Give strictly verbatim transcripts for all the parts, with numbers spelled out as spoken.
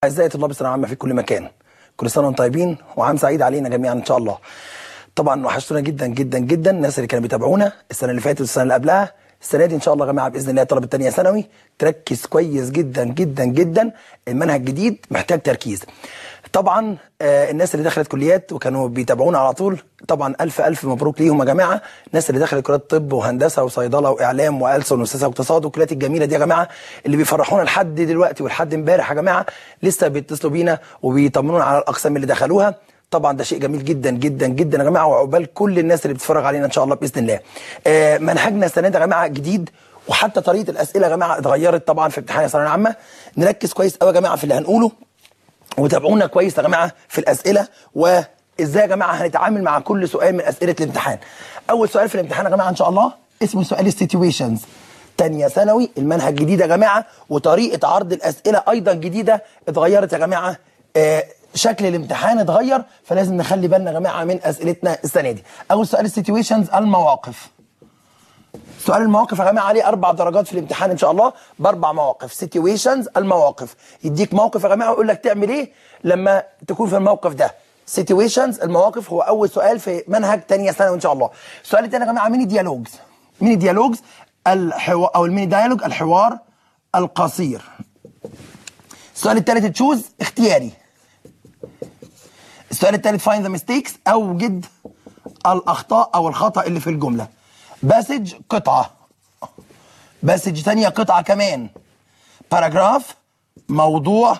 أعزائي طلاب الثانوية العامة في كل مكان، كل سنة وانتم طيبين وعام سعيد علينا جميعا إن شاء الله. طبعا وحشتونا جدا جدا جدا الناس اللي كانوا بيتابعونا السنة اللي فاتت والسنة اللي قبلها. السنة دي إن شاء الله يا جماعة بإذن الله طلبة تانية ثانوي تركز كويس جدا جدا جدا، المنهج الجديد محتاج تركيز. طبعا آه الناس اللي دخلت كليات وكانوا بيتابعونا على طول طبعا ألف ألف مبروك ليهم يا جماعة. الناس اللي دخلت كليات طب وهندسة وصيدلة وإعلام وألسن وسياسة واقتصاد والكليات الجميلة دي يا جماعة اللي بيفرحونا لحد دلوقتي ولحد امبارح يا جماعة، لسه بيتصلوا بينا وبيطمنونا على الأقسام اللي دخلوها. طبعا ده شيء جميل جدا جدا جدا يا جماعة، وعقبال كل الناس اللي بتتفرج علينا إن شاء الله بإذن الله. آه منهجنا السنة دي يا جماعة جديد، وحتى طريقة الأسئلة يا جماعة اتغيرت طبعا في امتحان الثانوية العامة. نركز كويس قوي يا جماعة في اللي هنقوله وتابعونا كويس يا جماعه في الاسئله، وازاي يا جماعه هنتعامل مع كل سؤال من اسئله الامتحان. اول سؤال في الامتحان يا جماعه ان شاء الله اسمه سؤال السيتويشنز. تانية ثانوي المنهج جديد يا جماعه، وطريقه عرض الاسئله ايضا جديده اتغيرت يا جماعه. آه شكل الامتحان اتغير، فلازم نخلي بالنا يا جماعه من اسئلتنا السنه دي. اول سؤال السيتويشنز المواقف. سؤال المواقف يا جماعه عليه اربع درجات في الامتحان ان شاء الله باربع مواقف. سيتويشنز المواقف، يديك موقف يا جماعه ويقول لك تعمل ايه لما تكون في الموقف ده. سيتويشنز المواقف هو اول سؤال في منهج ثانيه ثانوي ان شاء الله. السؤال الثاني يا جماعه ميني ديالوجز. ميني ديالوجز الحوار او الميني ديالوج الحوار القصير. السؤال الثالث تشوز اختياري. السؤال الثالث فايند ذا ميستيكس اوجد الاخطاء او الخطا اللي في الجمله. باسج قطعة، باسج ثانية قطعة كمان. باراجراف موضوع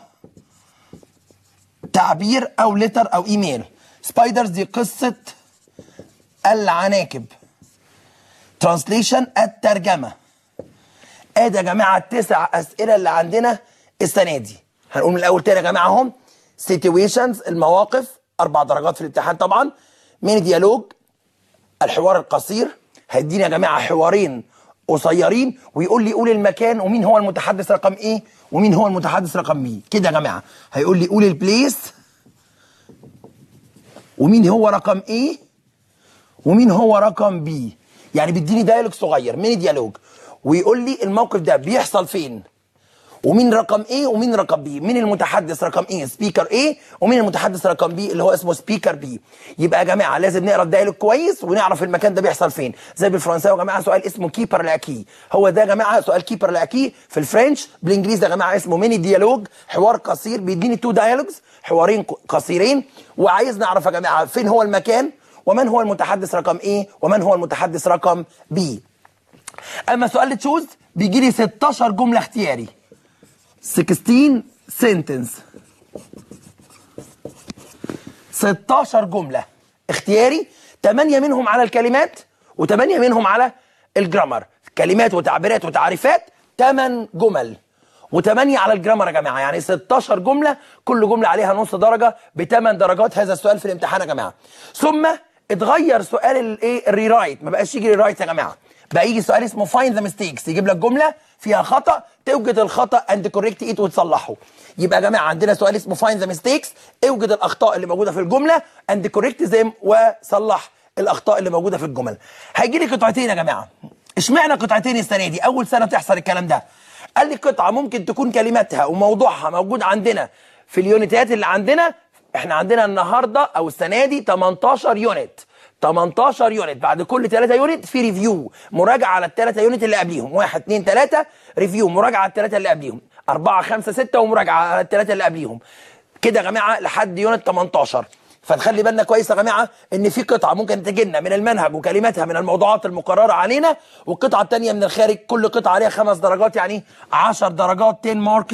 تعبير أو لتر أو إيميل. سبايدرز دي قصة العناكب. ترانسليشن الترجمة. ادي يا جماعة التسع أسئلة اللي عندنا السنة دي. هنقول من الأول تاني يا جماعة هم سيتويشنز المواقف أربع درجات في الامتحان طبعا. ميني ديالوج الحوار القصير، هيدينا يا جماعه حوارين قصيرين ويقول لي قول المكان ومين هو المتحدث رقم ايه ومين هو المتحدث رقم بي. كده يا جماعه هيقول لي قول البليس ومين هو رقم ايه ومين هو رقم بي. يعني بيديني ديالوج صغير ميني ديالوج ويقول لي الموقف ده بيحصل فين ومين رقم ايه ومين رقم بي، مين المتحدث رقم ايه سبيكر ايه ومين المتحدث رقم بي اللي هو اسمه سبيكر بي. يبقى يا جماعه لازم نقرا الديالوج كويس ونعرف المكان ده بيحصل فين. زي بالفرنساوي يا جماعه سؤال اسمه كيبر لاكي، هو ده يا جماعه سؤال كيبر لاكي في الفرنش. بالانجليزي يا جماعه اسمه ميني ديالوج حوار قصير، بيديني تو ديالوجز حوارين قصيرين، وعايز نعرف يا جماعه فين هو المكان ومن هو المتحدث رقم ايه ومن هو المتحدث رقم بي. اما سؤال تشوز بيجي لي ستاشر جمله اختياري. ستاشر sentence، ستاشر جملة اختياري، ثمانية منهم على الكلمات وثمانية منهم على الجرامر. كلمات وتعبيرات وتعريفات ثمان جمل وثمانية على الجرامر يا جماعة، يعني ستاشر جملة كل جملة عليها نص درجة بثمان درجات. هذا السؤال في الامتحان يا جماعة. ثم اتغير سؤال الايه الريرايت، ما بقاش يجي ريرايت يا جماعة، بقى يجي سؤال اسمه فايند ذا ميستيكس، يجيب لك جمله فيها خطا توجد الخطا اند كوريكت ايت وتصلحه. يبقى يا جماعه عندنا سؤال اسمه فايند ذا ميستيكس، اوجد الاخطاء اللي موجوده في الجمله اند كوريكت ذيم وصلح الاخطاء اللي موجوده في الجمل. هيجي لي قطعتين يا جماعه. اشمعنى قطعتين السنه دي؟ اول سنه تحصل الكلام ده. قال لي قطعه ممكن تكون كلماتها وموضوعها موجود عندنا في اليونتات اللي عندنا. احنا عندنا النهارده او السنه دي تمنتاشر يونت، تمنتاشر يونت، بعد كل ثلاثة يونت في ريفيو مراجعه على الثلاثه يونت اللي قبليهم. واحد اتنين تلاته ريفيو مراجعه على الثلاثه اللي قبليهم. أربعة خمسة ستة ومراجعه على الثلاثه اللي قبليهم. كده يا جماعه لحد يونت تمنتاشر. فنخلي بالنا كويس يا جماعه ان في قطعه ممكن تجي لنا من المنهج وكلماتها من الموضوعات المقرره علينا، والقطعه الثانيه من الخارج. كل قطعه عليها خمس درجات، يعني عشر درجات، عشرة ماركس،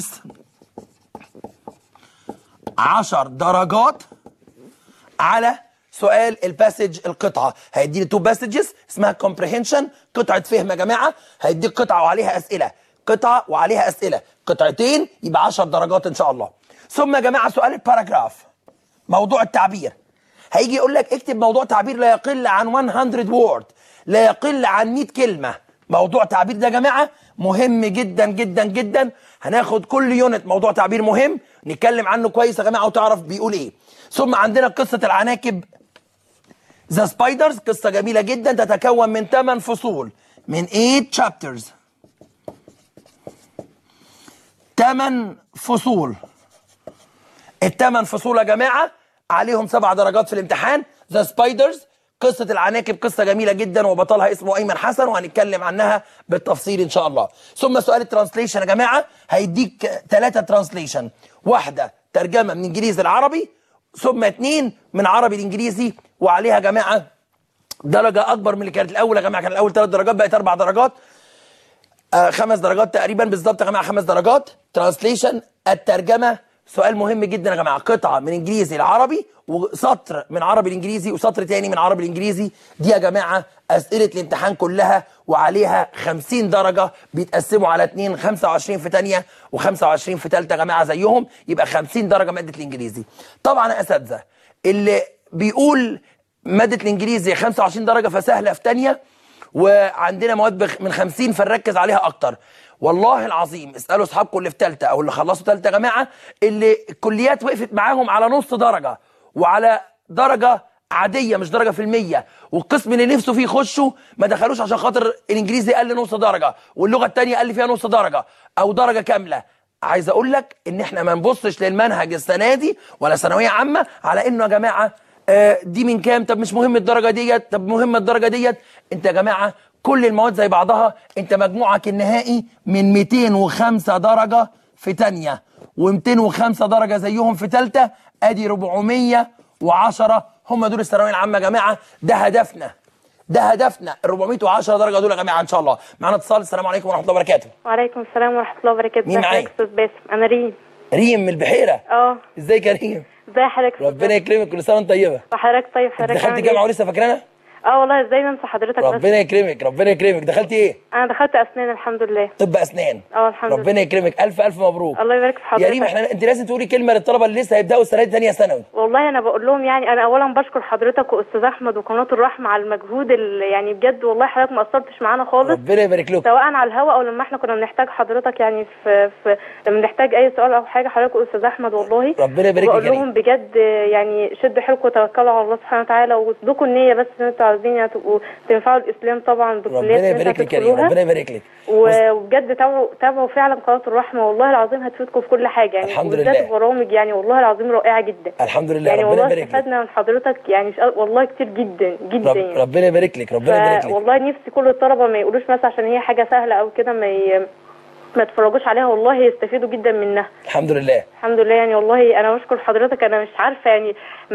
عشر درجات على سؤال الباسج القطعه. هيديني تو باسجز اسمها كومبريهنشن، قطعه فهم يا جماعه. هيديك قطعه وعليها اسئله، قطعه وعليها اسئله، قطعتين يبقى عشر درجات ان شاء الله. ثم يا جماعه سؤال الباراجراف موضوع التعبير. هيجي يقول لك اكتب موضوع تعبير لا يقل عن مية وورد، لا يقل عن مية كلمه. موضوع تعبير ده يا جماعه مهم جدا جدا جدا. هناخد كل يونت موضوع تعبير مهم نتكلم عنه كويس يا جماعه وتعرف بيقول ايه. ثم عندنا قصه العناكب ذا سبايدرز، قصة جميلة جدا تتكون من ثمان فصول، من ثمانية chapters، ثمان فصول. الثمان فصول يا جماعه عليهم سبع درجات في الامتحان. ذا سبايدرز، قصه العناكب، قصه جميله جدا وبطلها اسمه ايمن حسن وهنتكلم عنها بالتفصيل ان شاء الله. ثم سؤال الترانسليشن يا جماعه هيديك ثلاثه ترانسليشن، واحده ترجمه من انجليزي لعربي، ثم اثنين من عربي لانجليزي، وعليها يا جماعه درجه اكبر من اللي كانت الاول يا جماعه. كان الاول ثلاث درجات بقت اربع درجات، آه خمس درجات تقريبا بالظبط يا جماعه، خمس درجات. ترانسليشن الترجمه سؤال مهم جدا يا جماعه، قطعه من انجليزي لعربي وسطر من عربي لانجليزي وسطر تاني من عربي لانجليزي. دي يا جماعه اسئله الامتحان كلها وعليها خمسين درجه، بيتقسموا على اتنين، خمسة وعشرين في ثانيه وخمسة وعشرين في ثالثه يا جماعه زيهم، يبقى خمسين درجه ماده الانجليزي. طبعا يا اساتذه اللي بيقول ماده الانجليزي خمسة وعشرين درجه فسهله في ثانيه، وعندنا مواد من خمسين فنركز عليها اكتر. والله العظيم اسالوا اصحابكم اللي في ثالثه او اللي خلصوا ثالثه يا جماعه، اللي الكليات وقفت معاهم على نص درجه وعلى درجه عاديه مش درجه في المية، والقسم اللي نفسه فيه يخشوا ما دخلوش عشان خاطر الانجليزي قل نص درجه واللغه الثانيه قل فيها نص درجه او درجه كامله. عايز اقول لك ان احنا ما نبصش للمنهج السنه دي ولا ثانويه عامه على انه يا جماعه آه دي من كام، طب مش مهم الدرجه ديت، طب مهمه الدرجه ديت. انت يا جماعه كل المواد زي بعضها، انت مجموعك النهائي من مئتين وخمسة درجه في ثانيه ومئتين وخمسة درجه زيهم في ثالثه، ادي أربعمية وعشرة، هم دول الثانويه العامه يا جماعه. ده هدفنا، ده هدفنا ال أربعمية وعشرة درجه دول يا جماعه ان شاء الله. معانا اتصال. السلام عليكم ورحمه الله وبركاته. وعليكم السلام ورحمه الله وبركاته. مين معايا؟ استاذ باسم. انا ريم. ريم من البحيره. اه ازيك يا ريم؟ ازي حضرتك؟ ربنا يكرمك، كل سنه وانت طيبه. وحضرتك طيب. حضرتك دخلت جامعه ولسه فاكرانا؟ اه والله ازاي ننسى حضرتك. ربنا يكرمك ربنا يكرمك. دخلتي ايه؟ انا دخلت اسنان الحمد لله. طب اسنان. اه الحمد لله. ربنا يكرمك، الف الف مبروك. الله يبارك في حضرتك. يا ريم احنا انت لازم تقولي كلمه للطلبه اللي لسه هيبداوا السنه دي ثانيه ثانوي. والله انا بقول لهم يعني انا اولا بشكر حضرتك واستاذ احمد وقناه الرحمه على المجهود اللي يعني بجد والله حضرتك ما قصرتش معانا خالص. ربنا يبارك لك. سواء على الهواء او لما احنا كنا بنحتاج حضرتك يعني في, في لما نحتاج اي سؤال او حاجه حضرتك واستاذ احمد والله. ربنا يبارك لك. بقول لهم بجد يعني شدوا حيلكم وتوكلوا على الله سبحانه وتعالى وصدقوا النيه بس ان انتوا عايزين تبقوا تنفعوا الاسلام طبعا بكليات. ربنا يبارك لك يا ريم، ربنا يبارك لك. وبجد تابعوا تابعوا فعلا قناه الرحمه والله العظيم هتفيدكم في كل حاجه يعني. الحمد لله. وبالذات برامج يعني والله العظيم رائعه جدا. الحمد لله. يعني ربنا والله يبارك لك. استفدنا من حضرتك يعني والله كتير جدا جدا. رب يعني. ربنا يبارك لك ربنا يبارك لك. والله نفسي كل الطلبه ما يقولوش مثلا عشان هي حاجه سهله او كده ما ي... ما تفرجوش عليها، والله يستفيدوا جدا منها. الحمد لله. الحمد لله يعني والله انا بشكر حضرتك. انا مش عارفه يعني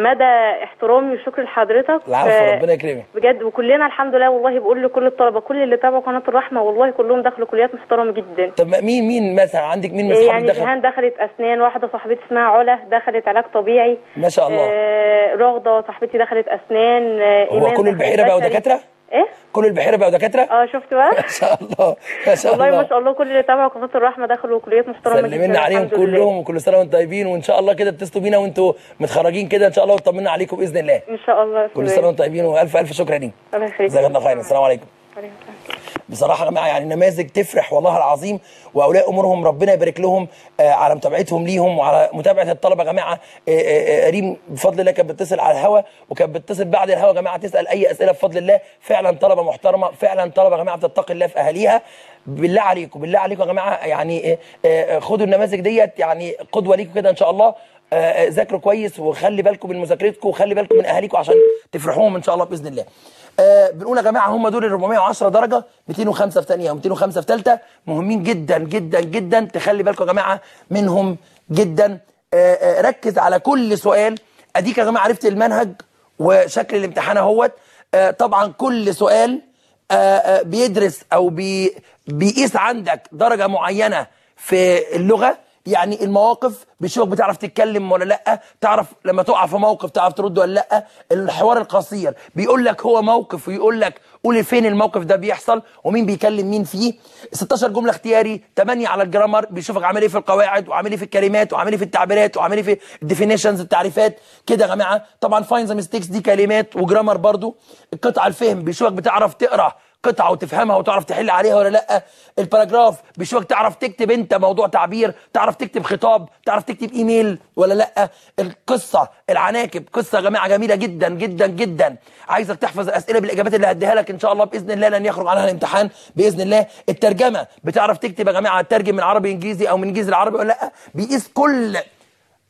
مدى احترامي وشكر لحضرتك. العفو ف... ربنا يكرمك بجد. وكلنا الحمد لله والله بقول لكل الطلبه كل اللي تابعوا قناه الرحمه والله كلهم دخلوا كليات محترمه جدا. طب مين مين مثلا عندك مين من اصحابك يعني دخل؟ جيهان دخلت اسنان، واحده صاحبتي اسمها علا دخلت علاج طبيعي ما شاء الله. آه رغده صاحبتي دخلت اسنان. آه هو كل البحيره بقى ودكاتره؟ ايه؟ كل البحيره بقى ودكاتره؟ اه شفت بقى؟ ما شاء الله ما شاء الله. والله ما شاء الله كل اللي تابعوا قناه الرحمه دخلوا كليات محترمه جدا. سلمنا عليهم كلهم وكل سنه وانتم طيبين، وان شاء الله كده اتصلوا بينا وانتم متخرجين كده ان شاء الله وطمنا عليكم باذن الله. ان شاء الله. كل سنه وانتم طيبين والف الف شكر ليك. الله يخليك. جزاك الله خير. السلام عليكم. بصراحه يا جماعه يعني نماذج تفرح والله العظيم، واولياء امورهم ربنا يبارك لهم آه على متابعتهم ليهم وعلى متابعه الطلبه يا جماعه. آه آه ريم بفضل الله كانت بتتصل على الهوا وكانت بتصل بعد الهوا يا جماعه تسال اي اسئله بفضل الله. فعلا طلبه محترمه، فعلا طلبه يا جماعه بتتقي الله في اهاليها. بالله عليكم بالله عليكم يا جماعه يعني آه آه خدوا النماذج ديت يعني قدوه ليكم كده ان شاء الله. آه ذاكروا كويس وخلي بالكم من مذاكرتكم وخلي بالكم من اهاليكم عشان تفرحوهم ان شاء الله باذن الله. آه بنقول يا جماعه هم دول ال أربعمية وعشرة درجه، مئتين وخمسة في ثانيه ومئتين وخمسة في ثالثه، مهمين جدا جدا جدا تخلي بالكم يا جماعه منهم جدا. آه آه ركز على كل سؤال. اديك يا جماعه عرفت المنهج وشكل الامتحان اهوت. آه طبعا كل سؤال آه آه بيدرس او بي بيقيس عندك درجه معينه في اللغه. يعني المواقف بيشوفك بتعرف تتكلم ولا لا، تعرف لما تقع في موقف تعرف ترد ولا لا. الحوار القصير بيقول لك هو موقف ويقول لك قول فين الموقف ده بيحصل ومين بيكلم مين فيه. ستاشر جمله اختياري، ثمانية على الجرامر بيشوفك عامل ايه في القواعد وعامل ايه في الكلمات وعامل ايه في التعبيرات وعامل ايه في الديفينيشنز التعريفات كده يا جماعه. طبعا فاين ذا ميستيكس دي كلمات وجرامر برضو. القطع الفهم بيشوفك بتعرف تقرا قطعه وتفهمها وتعرف تحل عليها ولا لا. الباراجراف بيشوفك تعرف تكتب انت موضوع تعبير، تعرف تكتب خطاب، تعرف تكتب ايميل ولا لا. القصه العناكب قصه يا جماعه جميله جدا جدا جدا. عايزك تحفظ الاسئله بالاجابات اللي هديها لك ان شاء الله باذن الله لن يخرج عنها الامتحان باذن الله. الترجمه بتعرف تكتب يا جماعه ترجم من عربي انجليزي او من انجليزي لعربي ولا لا. بيقيس كل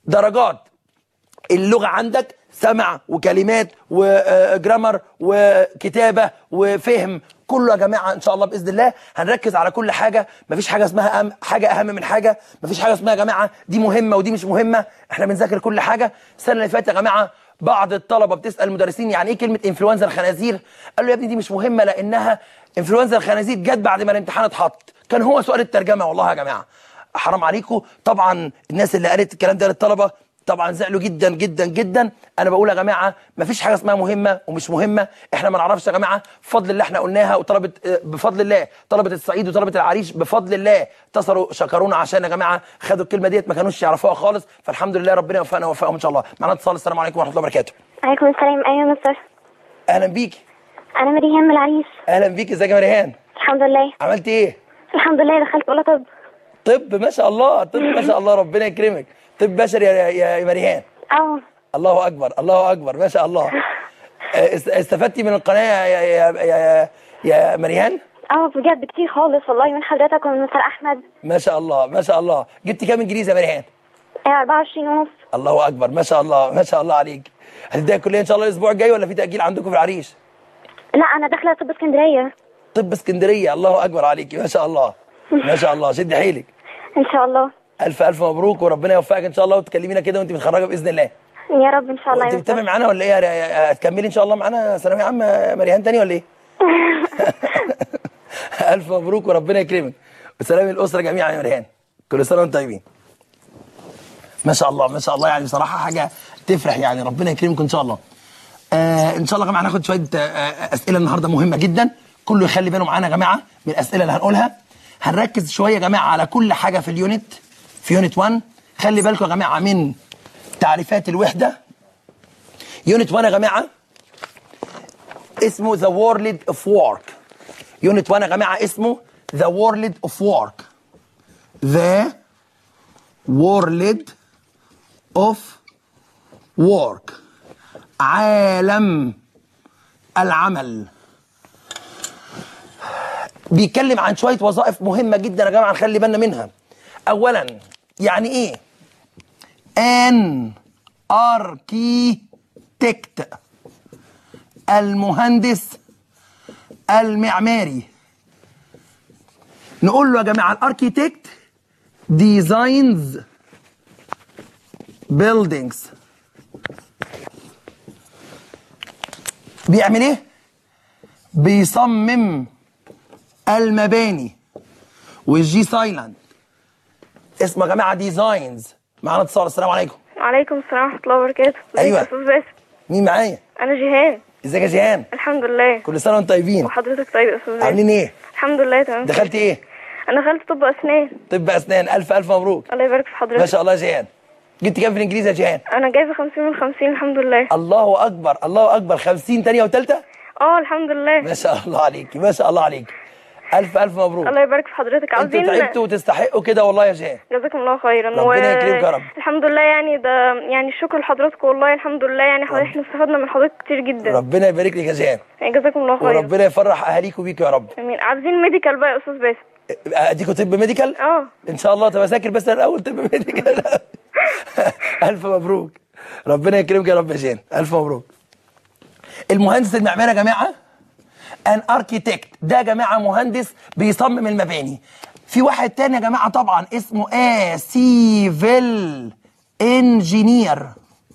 درجات اللغه عندك، سمع وكلمات وجرامر وكتابه وفهم، كله يا جماعه ان شاء الله باذن الله هنركز على كل حاجه. مفيش حاجه اسمها أهم حاجه اهم من حاجه، مفيش حاجه اسمها يا جماعه دي مهمه ودي مش مهمه، احنا بنذاكر كل حاجه. السنه اللي فاتت يا جماعه بعض الطلبه بتسال المدرسين يعني ايه كلمه انفلونزا الخنازير، قالوا يا ابني دي مش مهمه لانها انفلونزا الخنازير جت بعد ما الامتحان اتحط، كان هو سؤال الترجمه. والله يا جماعه حرام عليكم. طبعا الناس اللي قالت الكلام ده للطلبه طبعا زعلوا جدا جدا جدا. انا بقول يا جماعه مفيش حاجه اسمها مهمه ومش مهمه، احنا ما نعرفش يا جماعه. بفضل الله احنا قلناها، وطلبه بفضل الله طلبه الصعيد وطلبه العريش بفضل الله اتصلوا شكرونا عشان يا جماعه خدوا الكلمه ديت ما كانوش يعرفوها خالص، فالحمد لله ربنا يوفقنا ويوفقهم ان شاء الله. معانا اتصال. السلام عليكم ورحمه الله وبركاته. عليكم السلام. ايوه يا مستر. اهلا بيكي. انا مريهان من العريس. اهلا بيكي. ازيك يا مريهان؟ الحمد لله. عملتي ايه؟ الحمد لله دخلت اولى طب. طب ما شاء الله، طب ما شاء الله، ربنا يكرمك. طب بشري يا يا مريهان. اه الله اكبر الله اكبر ما شاء الله. استفدتي من القناه يا يا يا يا مريهان؟ اه بجد كتير خالص والله، من حضرتك ومن مستر احمد. ما شاء الله ما شاء الله. جبتي كام انجليزي يا مريهان؟ أربعة وعشرين ونص. الله اكبر ما شاء الله ما شاء الله عليك. هتبداي الكليه ان شاء الله الاسبوع الجاي ولا في تاجيل عندكم في العريش؟ لا انا داخله طب اسكندريه. طب اسكندريه. الله اكبر عليكي ما شاء الله ما شاء الله. شدي حيلك ان شاء الله. الف الف مبروك وربنا يوفقك ان شاء الله، وتكلمينا كده وانت متخرجه باذن الله. يا رب ان شاء الله. انت بتتابعي معانا ولا ايه؟ هتكملي ان شاء الله معانا ثانويه عامه مريهان تاني ولا ايه؟ الف مبروك وربنا يكرمك، وسلام الاسره جميعا يا مريهان. كل سنه وانتم طيبين. ما شاء الله ما شاء الله، يعني بصراحه حاجه تفرح، يعني ربنا يكرمكم ان شاء الله. آه ان شاء الله يا جماعه هناخد شويه آه اسئله النهارده مهمه جدا، كله يخلي باله معانا يا جماعه من الاسئله اللي هنقولها. هنركز شويه يا جماعه على كل حاجه في اليونت، في يونت واحد. خلي بالكم يا جماعه من تعريفات الوحده. يونت واحد يا جماعه اسمه The World of Work. يونت واحد يا جماعه اسمه The World of Work. The World of Work، عالم العمل. بيتكلم عن شويه وظائف مهمه جدا يا جماعه نخلي بالنا منها. اولا يعني ايه ان اركيتكت؟ المهندس المعماري. نقول له يا جماعه الاركيتكت ديزاينز بيلدينجز. بيعمل ايه؟ بيصمم المباني. والجي سايلنت اسمه يا جماعه ديزاينز. معانا اتصال. السلام عليكم. وعليكم السلام ورحمه الله وبركاته. ايوه ازيك يا استاذ باسم؟ مين معايا؟ انا جيهان. ازيك يا جيهان؟ الحمد لله. كل سنه وانتم طيبين. وحضرتك طيب يا استاذ باسم؟ عاملين ايه؟ الحمد لله تمام. دخلتي ايه؟ انا دخلت طب اسنان. طب اسنان. الف الف مبروك. الله يبارك في حضرتك. ما شاء الله يا جيهان. جبت كام في الانجليزي يا جيهان؟ انا جايبه خمسين من خمسين الحمد لله. الله اكبر الله اكبر. خمسين تانية وتالتة؟ اه الحمد لله. ما شاء الله عليكي ما شاء الله عليكي. الف الف مبروك. الله يبارك في حضرتك. انتوا عاوزين تعبتوا وتستحقوا كده والله يا جيهان. جزاكم الله خيرا. ربنا يكرمك يا رب. الحمد لله، يعني ده يعني الشكر لحضراتكم والله. الحمد لله يعني احنا استفدنا من حضرتك كتير جدا. ربنا يبارك لك يا جيهان. يعني جزاكم الله خيرا. وربنا يفرح اهاليكم بيكوا يا رب. امين. عاوزين ميديكال بقى يا استاذ باسم. اديكوا طب ميديكال؟ اه ان شاء الله. طب اذاكر بس انا الاول طب ميديكال. الف مبروك. ربنا يكرمك يا رب يا جيهان. الف مبروك. المهندس المعماري يا جماعه ان اركيتكت، ده يا جماعه مهندس بيصمم المباني. في واحد تاني يا جماعه طبعا اسمه ا سيفل انجينير،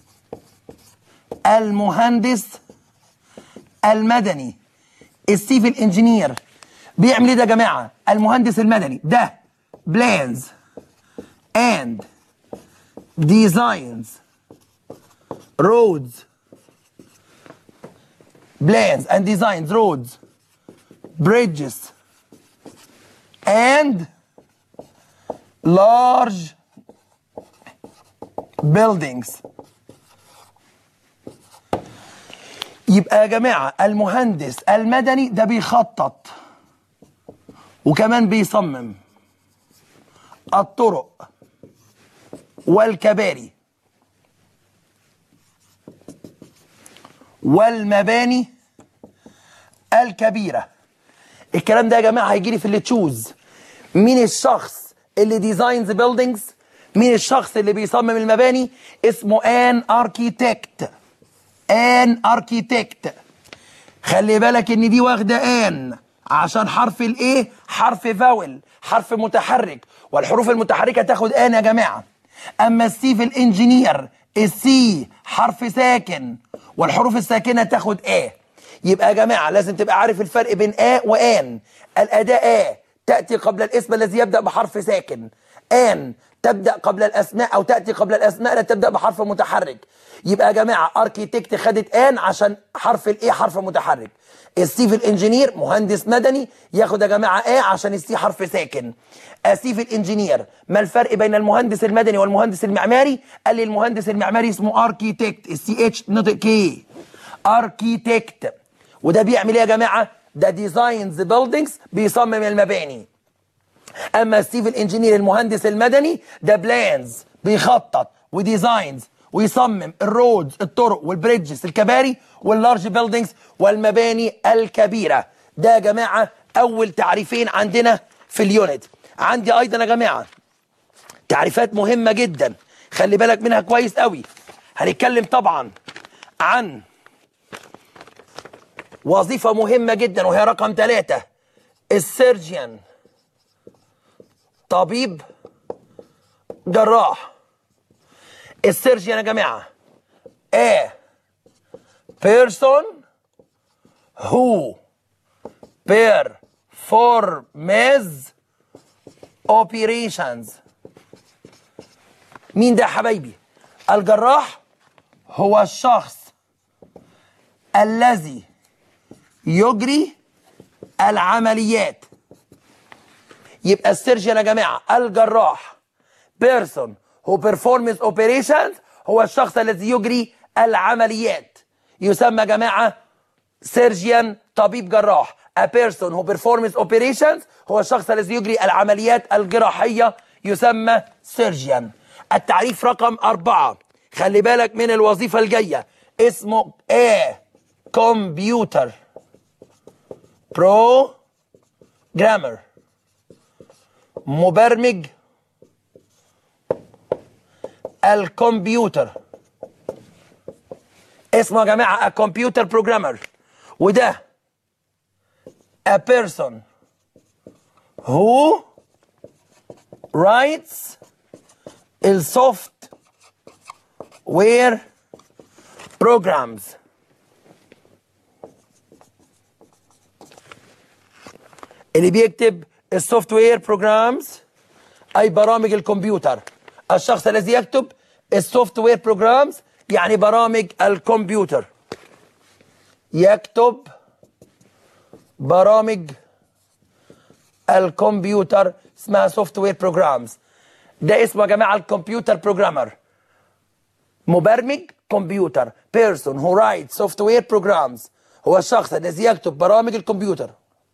المهندس المدني. السيفل انجينير بيعمل ايه ده يا جماعه؟ المهندس المدني ده بلانز اند ديزاينز roads plans and designs roads, bridges and large buildings. يبقى يا جماعة المهندس المدني ده بيخطط وكمان بيصمم الطرق والكباري والمباني الكبيرة. الكلام ده يا جماعة هيجي لي في اللي تشوز. مين الشخص اللي ديزاينز بيلدينجز؟ مين الشخص اللي بيصمم المباني؟ اسمه ان اركيتكت. ان اركيتكت. خلي بالك ان دي واخده ان عشان حرف الايه حرف فاول، حرف متحرك، والحروف المتحركه تاخد ان يا جماعه. اما السي في الانجينير السي حرف ساكن والحروف الساكنه تاخد ا. يبقى يا جماعه لازم تبقى عارف الفرق بين ا وان. الاداه ا تاتي قبل الاسم الذي يبدا بحرف ساكن، ان تبدا قبل الاسماء او تاتي قبل الاسماء لا تبدا بحرف متحرك. يبقى يا جماعه اركيتكت خدت ان عشان حرف الايه حرف متحرك. السي في الانجينير مهندس مدني ياخد يا جماعه ايه عشان السي حرف ساكن. السي في الانجينير. ما الفرق بين المهندس المدني والمهندس المعماري؟ قال لي المهندس المعماري اسمه اركيتكت، السي اتش نطق كي، اركيتكت. وده بيعمل ايه يا جماعه؟ ده ديزاينز بيلدينجز، بيصمم المباني. اما السيفل انجينير المهندس المدني ده بلانز، بيخطط وديزاينز ويصمم الرودز الطرق والبريدجز الكباري واللارج بيلدينجز والمباني الكبيره. ده يا جماعه اول تعريفين عندنا في اليونت. عندي ايضا يا جماعه تعريفات مهمه جدا خلي بالك منها كويس قوي. هنتكلم طبعا عن وظيفه مهمه جدا وهي رقم ثلاثة، السيرجيان، طبيب جراح. السيرجيان يا جماعه a person who performs operations. مين ده يا حبايبي؟ الجراح هو الشخص الذي يجري العمليات. يبقى السيرجن يا جماعه الجراح person who performs operations هو الشخص الذي يجري العمليات، يسمى يا جماعه سيرجن طبيب جراح. A person who performs operations هو الشخص الذي يجري العمليات الجراحيه يسمى سيرجن. التعريف رقم أربعة، خلي بالك من الوظيفه الجايه، اسمه A computer programmer، مبرمج الكمبيوتر. اسمه يا جماعه كمبيوتر بروجرامر. وده a person who writes السوفت وير programs. اللي بيكتب السوفت وير بروجرامز اي برامج الكمبيوتر. الشخص الذي يكتب السوفت وير بروجرامز يعني برامج الكمبيوتر، يكتب برامج الكمبيوتر اسمها سوفت وير بروجرامز. ده اسمه يا جماعه الكمبيوتر بروجرامر، مبرمج كمبيوتر. person who writes software programs هو الشخص الذي يكتب برامج الكمبيوتر.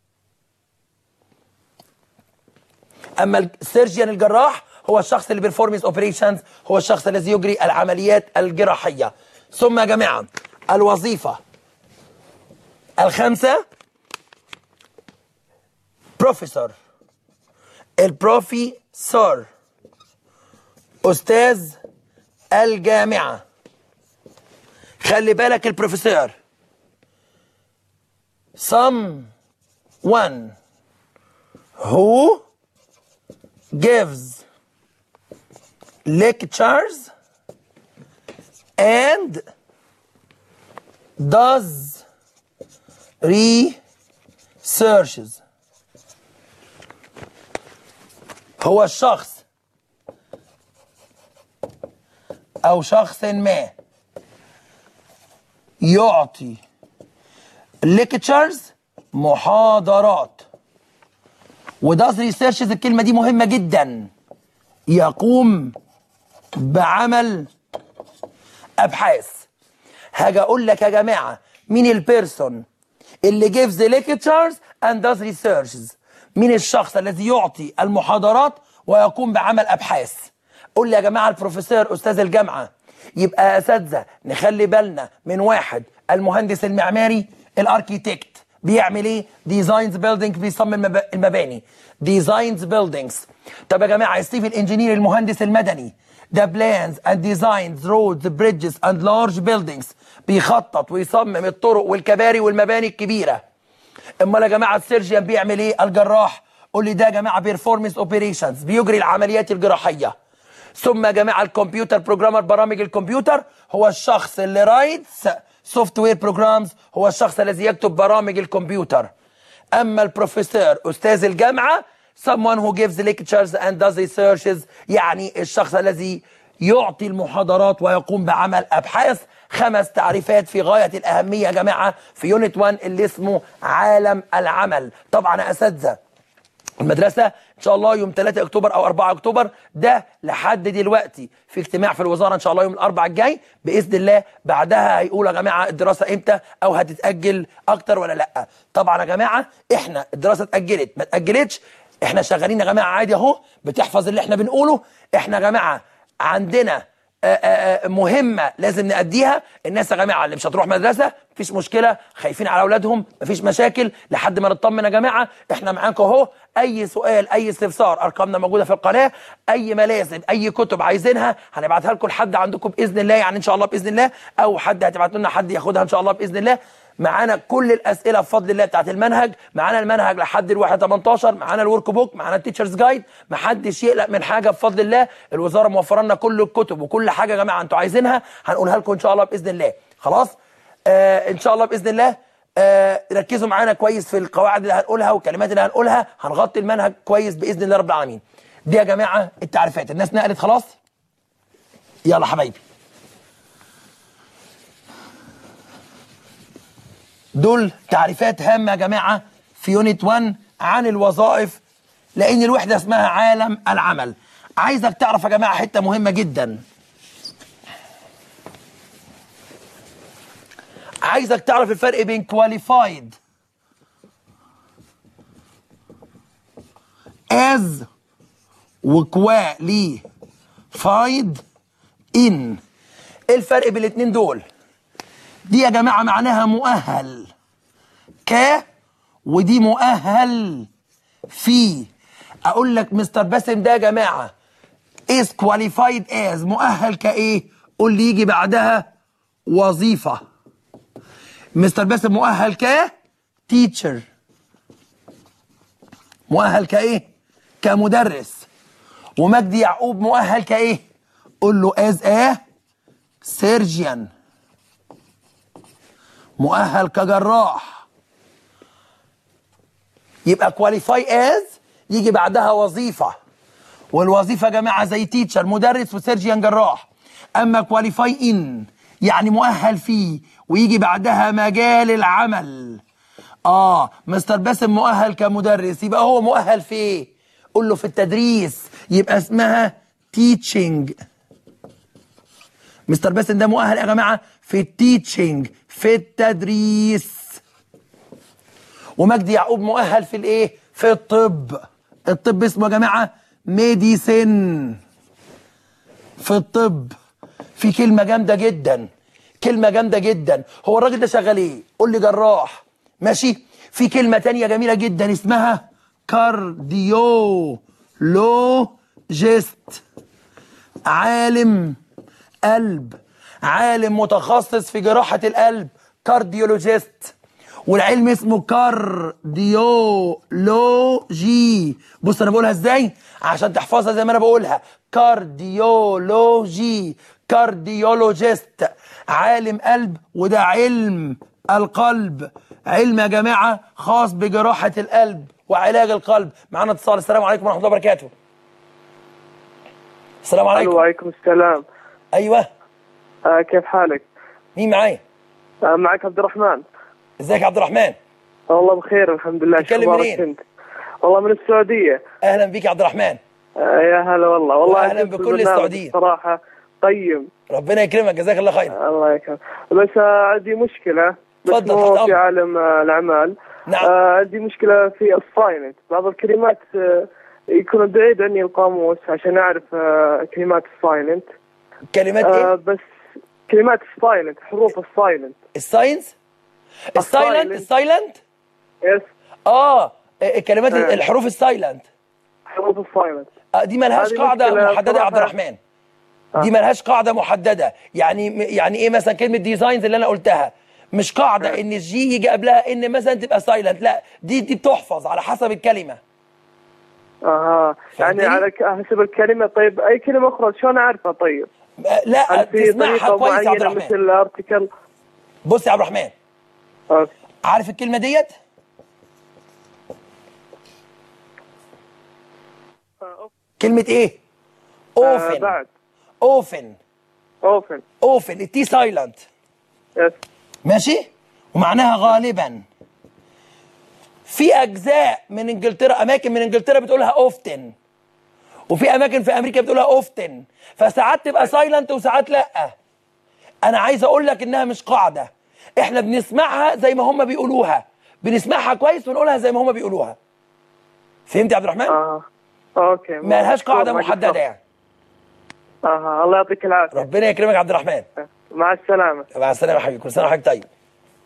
اما السيرجيان الجراح هو الشخص اللي بيرفورمز اوبريشنز، هو الشخص الذي يجري العمليات الجراحيه. ثم يا جماعه الوظيفه الخامسه بروفيسور. البروفيسور استاذ الجامعه. خلي بالك البروفيسور someone who gives lectures and does researches. هو الشخص أو شخص ما يعطي lectures محاضرات وداز ريسيرشز. الكلمة دي مهمة جدا، يقوم بعمل أبحاث. هاجي أقول لك يا جماعة مين البيرسون اللي gives lectures and does researches؟ مين الشخص الذي يعطي المحاضرات ويقوم بعمل أبحاث؟ قول لي يا جماعة البروفيسور أستاذ الجامعة. يبقى يا أساتذة نخلي بالنا من واحد، المهندس المعماري الاركيتكت بيعمل ايه؟ ديزاينز بيلدينج، بيصمم المباني. ديزاينز بيلدينجز طب يا جماعه ستيفن انجينير المهندس المدني ده بلانز اند ديزاينز رودز بريدجز اند لارج بيلدينجز، بيخطط ويصمم الطرق والكباري والمباني الكبيره. امال يا جماعه السيرجيان بيعمل ايه؟ الجراح. قول لي ده يا جماعه بيرفورمنس اوبريشنز، بيجري العمليات الجراحيه. ثم يا جماعه الكمبيوتر بروجرامر، برامج الكمبيوتر، هو الشخص اللي رايتس سوفت وير بروجرامز، هو الشخص الذي يكتب برامج الكمبيوتر. اما البروفيسور استاذ الجامعه someone who gives lectures and does researches، يعني الشخص الذي يعطي المحاضرات ويقوم بعمل ابحاث. خمس تعريفات في غايه الاهميه يا جماعه في يونت واحد اللي اسمه عالم العمل. طبعا يا اساتذه المدرسه ان شاء الله يوم ثلاثة اكتوبر او أربعة اكتوبر، ده لحد دلوقتي في اجتماع في الوزاره ان شاء الله يوم الاربعاء الجاي باذن الله. بعدها هيقولوا يا جماعه الدراسه امتى او هتتاجل اكتر ولا لا. طبعا يا جماعه احنا الدراسه اتاجلت ما اتاجلتش، احنا شغالين يا جماعه عادي اهو، بتحفظ اللي احنا بنقوله. احنا يا جماعه عندنا آآ آآ مهمه لازم نأديها. الناس يا جماعه اللي مش هتروح مدرسه مفيش مشكله، خايفين على اولادهم مفيش مشاكل، لحد ما نطمن يا جماعه. احنا معاكم اهو، اي سؤال اي استفسار ارقامنا موجوده في القناه، اي ملازم اي كتب عايزينها هنبعتها لكم لحد عندكم باذن الله، يعني ان شاء الله باذن الله، او حد هتبعت لنا حد ياخدها ان شاء الله باذن الله. معانا كل الاسئله بفضل الله بتاعت المنهج، معانا المنهج لحد الواحد تمنتاشر، معانا الورك بوك، معانا التيتشرز جايد، محدش يقلق من حاجه بفضل الله. الوزاره موفره لنا كل الكتب وكل حاجه يا جماعه انتوا عايزينها هنقولها لكم ان شاء الله باذن الله. خلاص آه ان شاء الله باذن الله. آه ركزوا معانا كويس في القواعد اللي هنقولها والكلمات اللي هنقولها، هنغطي المنهج كويس باذن الله رب العالمين. دي يا جماعه التعريفات. الناس نقلت خلاص؟ يلا حبايبي، دول تعريفات هامه يا جماعه في يونت واحد عن الوظائف، لان الوحده اسمها عالم العمل. عايزك تعرف يا جماعه حته مهمه جدا، عايزك تعرف الفرق بين qualified as و qualified in. ايه الفرق بين الاتنين دول؟ دي يا جماعه معناها مؤهل ك، ودي مؤهل في. اقول لك مستر باسم ده يا جماعه is qualified as، مؤهل كايه؟ قول لي يجي بعدها وظيفه. مستر باسم مؤهل ك teacher، مؤهل كايه؟ كمدرس. ومجدي يعقوب مؤهل كايه؟ قول له as a surgeon، مؤهل كجراح. يبقى qualify as يجي بعدها وظيفة، والوظيفة يا جماعة زي تيتشر مدرس وسيرجيان جراح. أما qualify in يعني مؤهل فيه ويجي بعدها مجال العمل. آه مستر باسم مؤهل كمدرس، يبقى هو مؤهل في إيه؟ قول له في التدريس، يبقى اسمها teaching. مستر باسم ده مؤهل يا جماعة في التيتشنج، في التدريس. ومجدي يعقوب مؤهل في الايه؟ في الطب. الطب اسمه يا جماعه ميديسن. في الطب في كلمه جامده جدا، كلمه جامده جدا. هو الراجل ده شغال ايه؟ قول لي جراح، ماشي. في كلمه تانية جميله جدا اسمها كارديولوجيست، عالم قلب، عالم متخصص في جراحه القلب، كارديولوجيست. والعلم اسمه كارديولوجي. بص انا بقولها ازاي عشان تحفظها زي ما انا بقولها، كارديولوجي، كارديولوجيست، عالم قلب. وده علم القلب، علم يا جماعه خاص بجراحه القلب وعلاج القلب. معانا اتصال. السلام عليكم ورحمه الله وبركاته. السلام عليكم. وعليكم السلام. ايوه. آه كيف حالك؟ مين معايا؟ آه معك عبد الرحمن. ازيك يا عبد الرحمن؟ والله بخير الحمد لله. تتكلم منين؟ انت؟ والله من السعوديه. اهلا بيك يا عبد الرحمن. آه يا هلا والله. والله اهلا بكل السعوديه صراحه. طيب ربنا يكرمك، جزاك الله خير. آه الله يكرمك. بس آه عندي مشكله، بس تفضل. مو في عالم آه الاعمال. نعم. آه عندي مشكله في الصاينت، بعض الكلمات آه يكون بعيد عني القاموس عشان اعرف آه كلمات الصايلنت. كلمات آه ايه؟ بس كلمات الصايلنت، حروف الصايلنت. الساينس؟ السايلنت؟ السايلنت؟ يس. اه كلمات آه. الحروف السايلنت. مو في السايلنت. آه، دي ملهاش هذه قاعده مشكلة محدده يا عبد صراحة. الرحمن. دي ملهاش قاعده محدده. يعني يعني ايه مثلا كلمه ديزاينز اللي انا قلتها مش قاعده ان الجي يجي قبلها ان مثلا تبقى سايلنت، لا دي دي بتحفظ على حسب الكلمه. اها يعني فهمتني؟ على ك- حسب الكلمه. طيب اي كلمه اخرى شلون اعرفها طيب؟ آه، لا هل في تسمعها طريقه كويس يا عبد معينه الرحمن. مثل الارتكل؟ بص يا عبد الرحمن، أوكي. عارف الكلمه ديت؟ كلمه ايه؟ آه اوفن. بعد اوفن اوفن. اوفن التي سايلنت. يس. ماشي؟ ومعناها غالبا. في اجزاء من انجلترا، اماكن من انجلترا بتقولها اوفتن، وفي اماكن في امريكا بتقولها اوفتن، فساعات تبقى سايلنت وساعات لا. انا عايز اقول لك انها مش قاعده، احنا بنسمعها زي ما هم بيقولوها، بنسمعها كويس ونقولها زي ما هم بيقولوها. فهمت يا عبد الرحمن؟ اه اوكي. ما لهاش قاعده ما محدده قصرت. يعني. اها الله يعطيك العافيه. ربنا يكرمك يا عبد الرحمن. مع السلامه. مع السلامه يا حبيبي، كل سنه وحضرتك طيب.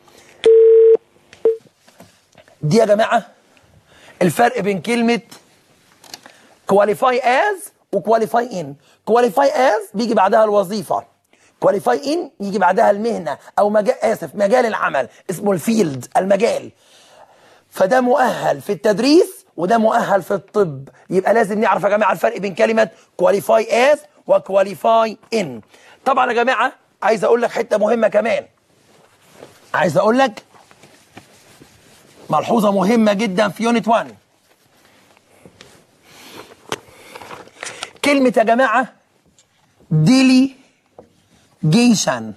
دي يا جماعه الفرق بين كلمه كواليفاي از وكواليفاي ان. كواليفاي از بيجي بعدها الوظيفه، كواليفاي ان يجي بعدها المهنه او مجال، اسف مجال العمل، اسمه الفيلد، المجال. فده مؤهل في التدريس وده مؤهل في الطب. يبقى لازم نعرف يا جماعه الفرق بين كلمه كواليفاي از وكواليفاي ان. طبعا يا جماعه عايز اقول لك حته مهمه كمان، عايز اقول لك ملحوظه مهمه جدا في يونت واحد. كلمه يا جماعه ديليجيشن،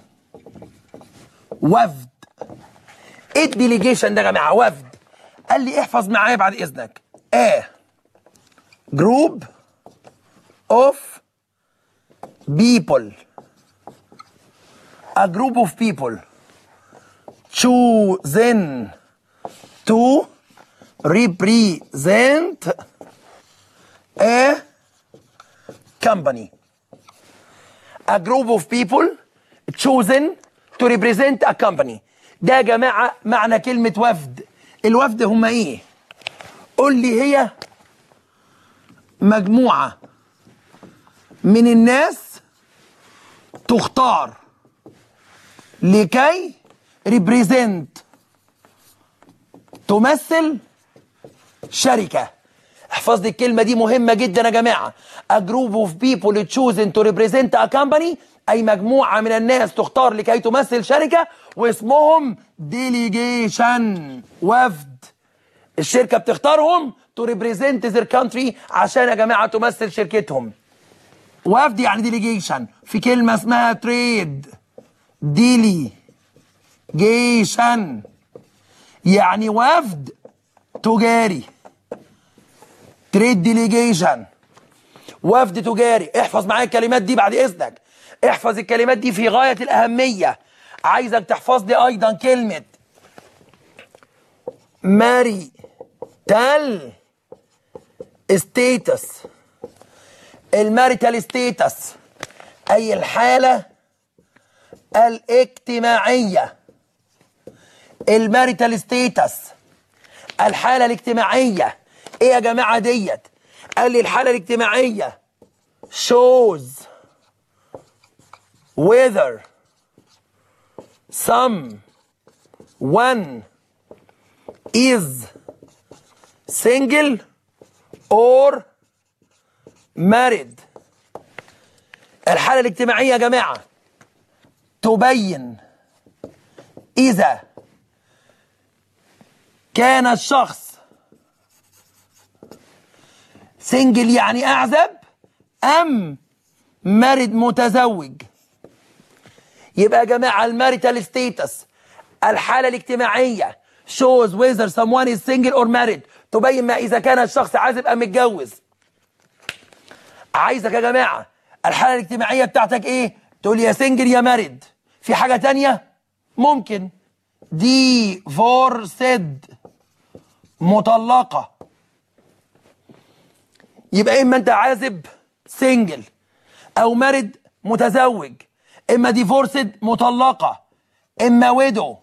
وفد. ايه الديليجيشن ده يا جماعه؟ وفد. قال لي احفظ معايا بعد اذنك. A group of people، a group of people chosen to represent a company. A group of people chosen to represent a company. ده يا جماعة معنى كلمة وفد. الوفد هم ايه؟ قول لي. هي مجموعة من الناس تختار لكي ريبريزنت، تمثل شركة. احفظ لي الكلمة دي مهمة جدا يا جماعة. A group of people chosen to represent a company، أي مجموعة من الناس تختار لكي تمثل شركة، واسمهم delegation، وفد. الشركة بتختارهم to represent their country، عشان يا جماعة تمثل شركتهم. وفد يعني delegation. في كلمة اسمها trade delegation، يعني وفد تجاري. تريد ديليجيشن، وفد تجاري. احفظ معايا الكلمات دي بعد اذنك، احفظ الكلمات دي في غاية الأهمية. عايزك تحفظ لي أيضا كلمة ماريتال ستيتس. الماريتال ستيتس أي الحالة الاجتماعية. الماريتال ستيتس الحالة الاجتماعية. ايه يا جماعة ديت؟ قال لي الحالة الاجتماعية shows whether someone is single or married. الحالة الاجتماعية يا جماعة تبين إذا كان الشخص سنجل يعني أعزب أم مارد متزوج. يبقى يا جماعة الماريتال ستيتس الحالة الاجتماعية shows whether someone is single or married، تبين ما إذا كان الشخص عازب أم متجوز. عايزك يا جماعة الحالة الاجتماعية بتاعتك إيه؟ تقول يا سنجل يا مارد. في حاجة تانية ممكن divorced مطلقة. يبقى إما أنت عازب سنجل أو مارد متزوج، إما ديفورسد مطلقة، إما ويدو.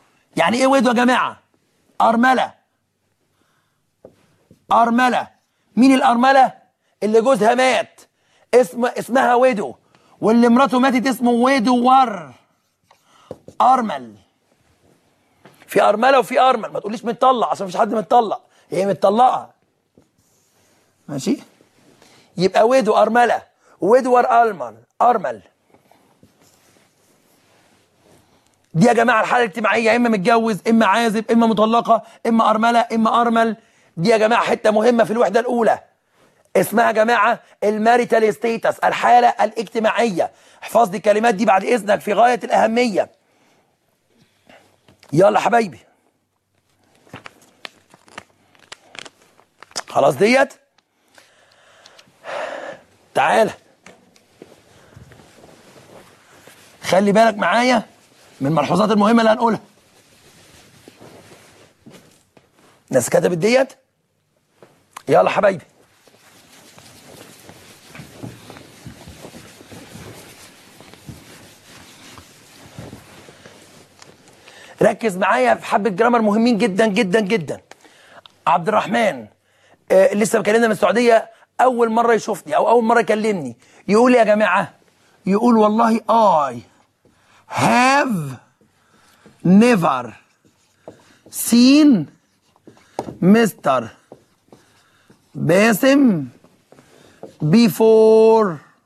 يعني إيه ويدو يا جماعة؟ أرملة. أرملة مين الأرملة؟ اللي جوزها مات اسم اسمها ويدو، واللي مراته ماتت اسمه ويدور. أرمل. في أرملة وفي أرمل، ما تقوليش متطلق عشان مفيش حد متطلق، هي متطلقة. ماشي؟ يبقى ويدو أرملة، ويدور أرمل، أرمل. دي يا جماعة الحالة الاجتماعية، إما متجوز، إما عازب، إما مطلقة، إما أرملة، إما أرمل. دي يا جماعة حتة مهمة في الوحدة الأولى. اسمها يا جماعة الماريتال ستيتس، الحالة الاجتماعية. احفظ لي الكلمات دي بعد إذنك، في غاية الأهمية. يلا حبايبي. خلاص ديت. تعالى خلي بالك معايا من الملحوظات المهمة اللي هنقولها. ناس كتبت ديت. يلا حبايبي. ركز معايا في حبة جرامر مهمين جدا جدا جدا. عبد الرحمن آه لسه مكلمنا من السعودية، أول مرة يشوفني أو أول مرة يكلمني، يقول يا جماعة، يقول والله I have never seen مستر باسم before.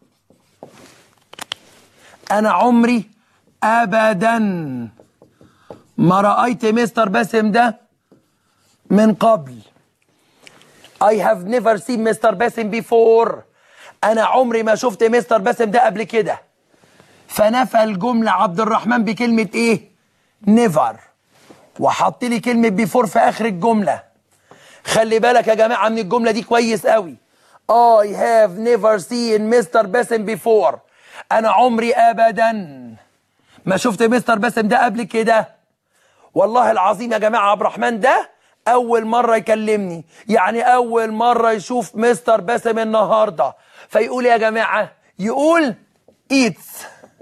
أنا عمري أبدا ما رأيت مستر باسم ده من قبل. I have never seen مستر باسم before. أنا عمري ما شفت مستر باسم ده قبل كده. فنفى الجملة عبد الرحمن بكلمة إيه؟ never. وحط لي كلمة before في آخر الجملة. خلي بالك يا جماعة من الجملة دي كويس قوي. I have never seen مستر باسم before. أنا عمري أبدا ما شفت مستر باسم ده قبل كده. والله العظيم يا جماعة عبد الرحمن ده أول مرة يكلمني، يعني أول مرة يشوف مستر باسم النهاردة. فيقول يا جماعة، يقول it's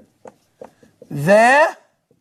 the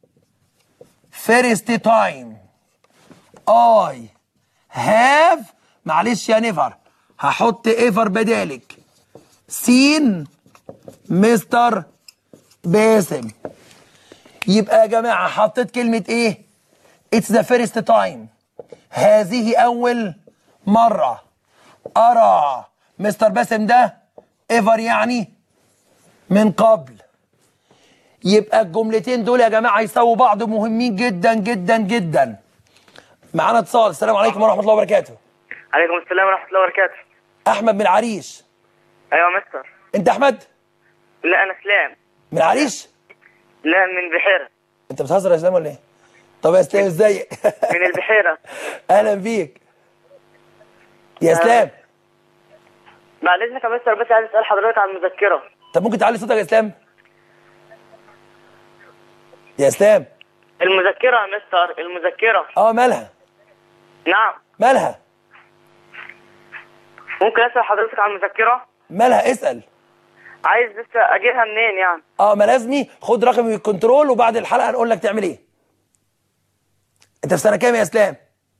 first time I have، معلش يا نيفر هحط ايفر بدالك، seen مستر باسم. يبقى يا جماعة حطيت كلمة ايه؟ it's the first time، هذه أول مرة أرى مستر باسم ده. ايفر يعني من قبل. يبقى الجملتين دول يا جماعة يساووا بعض، مهمين جدا جدا جدا. معانا اتصال. السلام عليكم ورحمة الله وبركاته. عليكم السلام ورحمة الله وبركاته. أحمد من العريش. أيوة مستر. أنت أحمد؟ لا أنا إسلام. من العريش؟ لا من البحيرة. أنت بتهزر يا إسلام ولا إيه؟ طب يا إسلام إزيك؟ من البحيرة. أهلا بيك. يا إسلام. بعد إذنك يا مستر بس عايز أسأل حضرتك عن المذكرة. طب ممكن تعلي صوتك يا إسلام؟ يا إسلام. المذكرة يا مستر، المذكرة. أه مالها؟ نعم. مالها؟ ممكن أسأل حضرتك عن المذكرة؟ مالها؟ اسأل. عايز لسه أجيبها منين يعني؟ أه ملازمي، خد رقم من الكنترول وبعد الحلقة هنقول لك تعمل إيه. أنت في سنة كام يا إسلام؟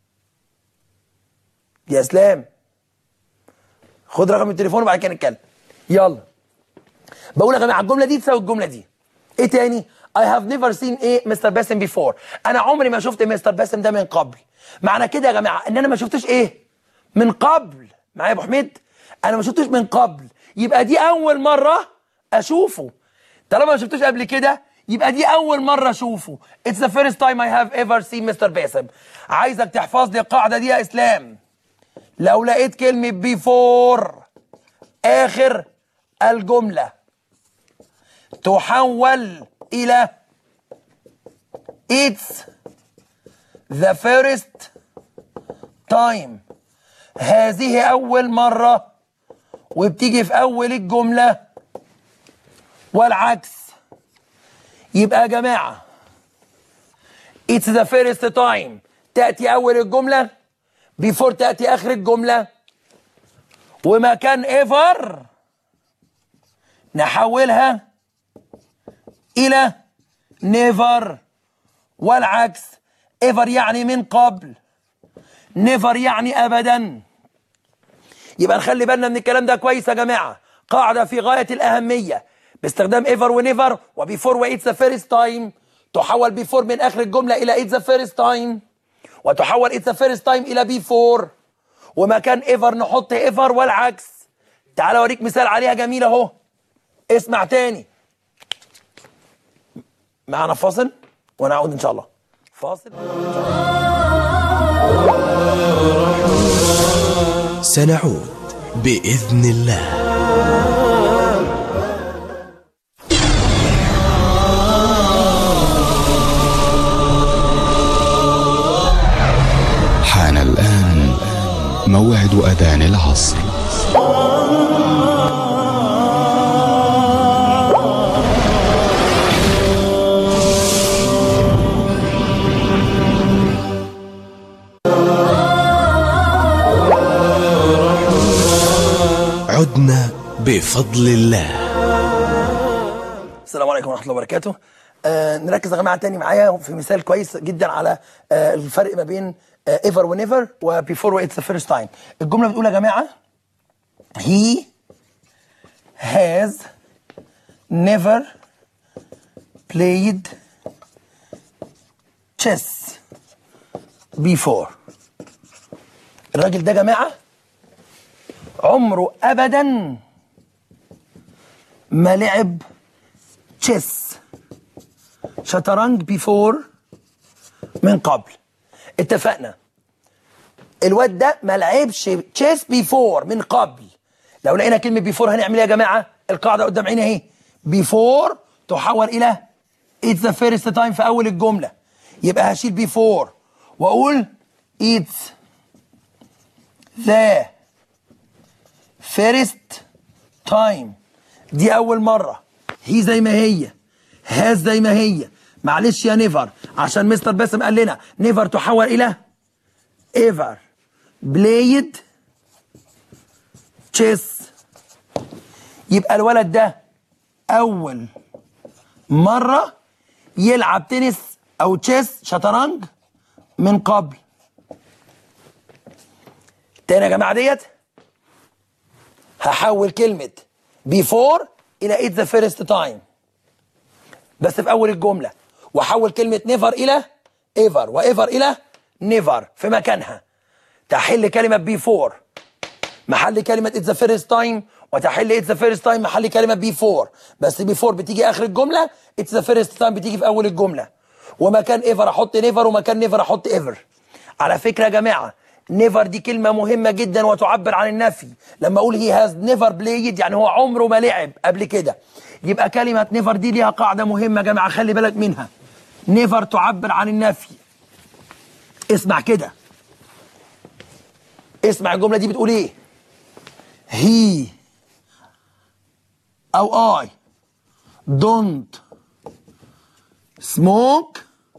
يا إسلام. خد رقم التليفون وبعد كده نتكلم. يلا. بقول يا جماعة الجملة دي تساوي الجملة دي. إيه تاني؟ I have never seen إيه مستر باسم before. أنا عمري ما شفت مستر باسم ده من قبل. معنى كده يا جماعة إن أنا ما شفتوش إيه؟ من قبل. معايا يا أبو حميد؟ أنا ما شفتوش من قبل. يبقى دي أول مرة أشوفه. طالما ما شفتوش قبل كده يبقى دي أول مرة أشوفه. It's the first time I have ever seen مستر باسم. عايزك تحفظ لي القاعدة دي يا إسلام. لو لقيت كلمة before آخر الجملة تحول إلى it's the first time، هذه أول مرة، وبتيجي في أول الجملة والعكس. يبقى يا جماعة it's the first time تأتي أول الجملة، before تأتي آخر الجملة، ومكان ever نحولها إلى never والعكس. ever يعني من قبل، never يعني أبدا. يبقى نخلي بالنا من الكلام ده كويس يا جماعه. قاعده في غايه الاهميه باستخدام ايفر ونيفر وبيفور وإتس ذا فيرست تايم تحول بيفور من اخر الجمله الى إتس ذا فيرست تايم، وتحول إتس ذا فيرست تايم الى بيفور، ومكان ايفر نحط ايفر والعكس. تعال اوريك مثال عليها جميل اهو. اسمع تاني. معنا فاصل ونعود ان شاء الله. فاصل. سنعود بإذن الله. حان الآن موعد أذان العصر. عدنا بفضل الله. السلام عليكم ورحمة الله وبركاته. آه نركز يا جماعة تاني معايا في مثال كويس جدا على آه الفرق ما بين آه ever ونيفر وبيفور وإتس ذا فيرست تايم. الجملة بتقول يا جماعة he has never played chess before. الراجل ده يا جماعة عمره ابدا ما لعب تشيس شطرنج بيفور من قبل. اتفقنا الواد ده ما لعبش تشيس بيفور من قبل. لو لقينا كلمه بيفور هنعمل ايه يا جماعه؟ القاعده قدام عيني اهي. بيفور تحول الى اتس ذا فيرست تايم في اول الجمله، يبقى هشيل بيفور واقول اتس ذا فيرست تايم. دي اول مره. هي زي ما هي، هاز زي ما هي. معلش يا نيفر عشان مستر باسم قال لنا نيفر تحول الى ايفر بلايد تشيس. يبقى الولد ده اول مره يلعب تنس او تشيس شطرنج من قبل. تاني يا جماعه ديت هحول كلمة before إلى it's the first time بس في أول الجملة، وأحول كلمة never إلى ever وever إلى never في مكانها. تحل كلمة before محل كلمة it's the first time، وتحل it's the first time محل كلمة before. بس before بتيجي آخر الجملة، it's the first time بتيجي في أول الجملة. ومكان ever أحط never ومكان never أحط ever. على فكرة يا جماعة نيفر دي كلمة مهمة جدا وتعبر عن النفي. لما اقول هي هاز نيفر بلايد يعني هو عمره ما لعب قبل كده. يبقى كلمة نيفر دي ليها قاعدة مهمة يا جماعة خلي بالك منها. نيفر تعبر عن النفي. اسمع كده. اسمع الجملة دي بتقول ايه؟ هي او I don't smoke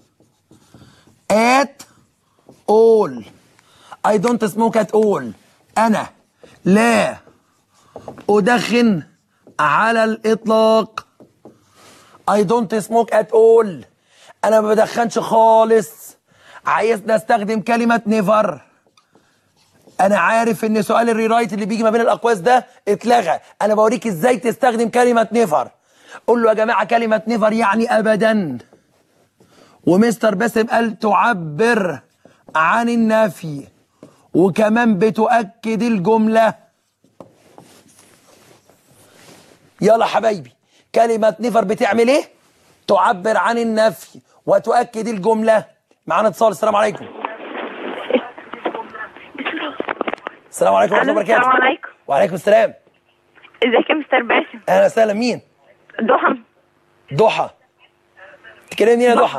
at all. I don't smoke at all. أنا لا أدخن على الإطلاق. I don't smoke at all. أنا ما بدخنش خالص. عايزنا استخدم كلمة never. أنا عارف إن سؤال الريرايت اللي بيجي ما بين الأقواس ده اتلغى. أنا بوريك إزاي تستخدم كلمة never. قول له يا جماعة كلمة never يعني أبدا. ومستر باسم قال تعبر عن النفي وكمان بتؤكد الجملة. يلا حبايبي كلمة نيفر بتعمل ايه؟ تعبر عن النفي وتؤكد الجملة. معانا اتصال. السلام عليكم. السلام عليكم ورحمة الله وبركاته. السلام عليكم. وعليكم السلام. ازيك يا مستر باسم؟ اهلا وسهلا. مين؟ ضحى. ضحى. تكلمني مين يا ضحى؟